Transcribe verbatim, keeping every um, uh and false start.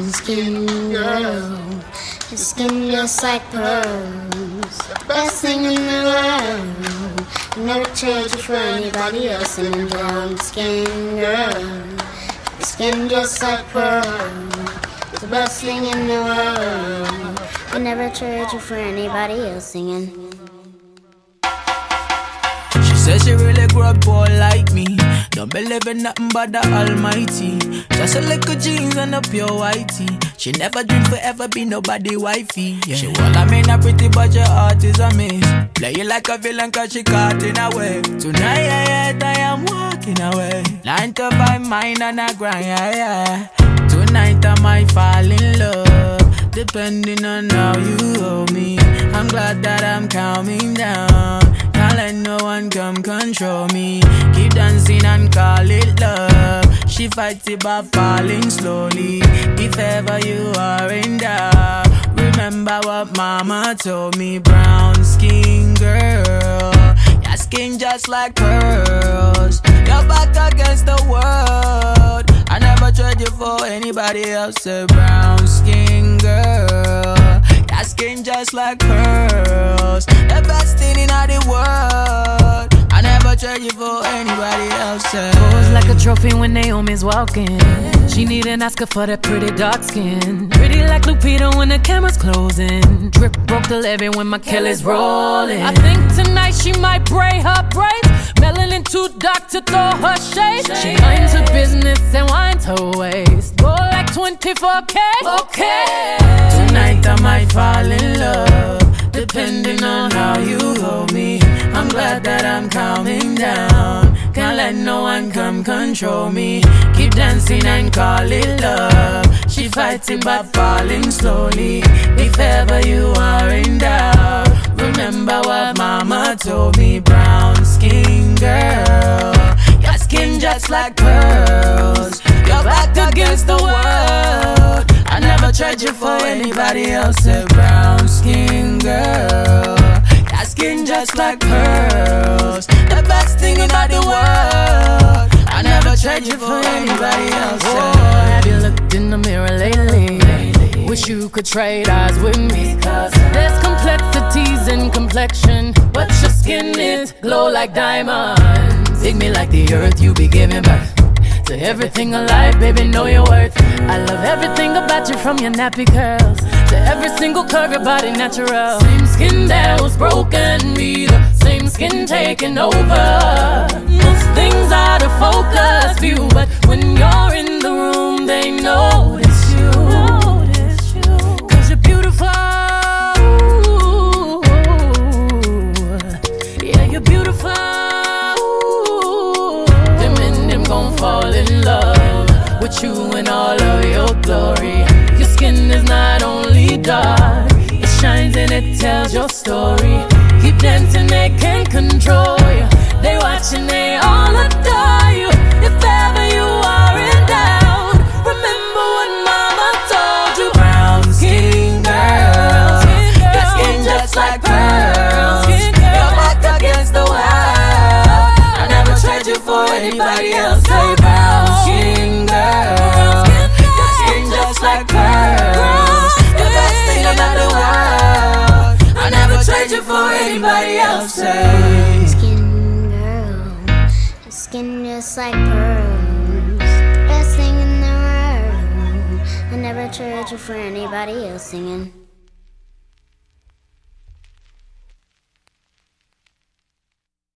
skin girl. Your skin just like pearls, the best thing in the world. Never trade you for anybody else. And a brown skin girl. Your skin just like pearls, the best thing in the world. I never trade you for anybody else. Singing. Says she really grew up poor like me. Don't believe in nothing but the Almighty. Just a little jeans and a pure whitey. She never dream forever be nobody wifey. Yeah. She well, I mean a pretty but your heart is a miss. Play you like a villain cause she caught in a way. Tonight yeah, yeah, I am walking away. Nine to five mine and a grind, yeah, yeah. Tonight I might fall in love, depending on how you hold me. I'm glad that I'm calming down. Can't let no one come control me. Keep dancing and call it love. She fights it by falling slowly. If ever you are in doubt, remember what mama told me. Brown skin girl, your skin just like pearls. Your back against the world. I never trade you for anybody else. A brown skin girl, your skin just like pearls. The best thing in all the world. I never trade you for anybody else. Pose like a trophy when Naomi's walking. She need an Oscar for that pretty dark skin. Pretty like Lupita when the camera's closing. Drip broke the levee when my Kelly's rolling. I think tonight she might braid her braids. Melanin too dark to throw her shade. She minds her business and winds her waist. Go like twenty-four K. Okay. Tonight I might fall in love, depending on how you hold me. I'm glad that I'm calming down. Can't let no one come control me. Keep dancing and call it love. She fights it by falling slowly. If ever you are in doubt, remember what mama told me. Brown skin girl, your skin just like pearls. Your back against the world. I never trade you for anybody else. A brown skin girl, your skin just like pearls. The best thing in all the world. I never trade you for anybody else. Oh, have you looked in the mirror lately? Wish you could trade eyes with me. Cause there's complexities in complexion, but your skin is glow like diamonds. Dig me like the earth, you be giving birth to everything alive, baby, know your worth. I love everything about you, from your nappy curls to every single curve, your body natural. Same skin that was broken, be the same skin taking over. Most things out of focus view, but when you're in the room, they notice you. Cause you're beautiful. Yeah, you're beautiful. Fall in love with you in all of your glory. Your skin is not only dark, it shines and it tells your story. Keep dancing, they can't control you. They watch and they all adore you. If ever you are in doubt, remember what mama told you. Brown skin girl, your skin just like pearls. Your back against the world. I never trade you for anybody else. Say brown skin girl, your skin just like pearls. The best thing in the world. I never trade you for anybody else. Say skin girl, your skin just like pearls. Best thing in the world. I never trade you for anybody else. Singing.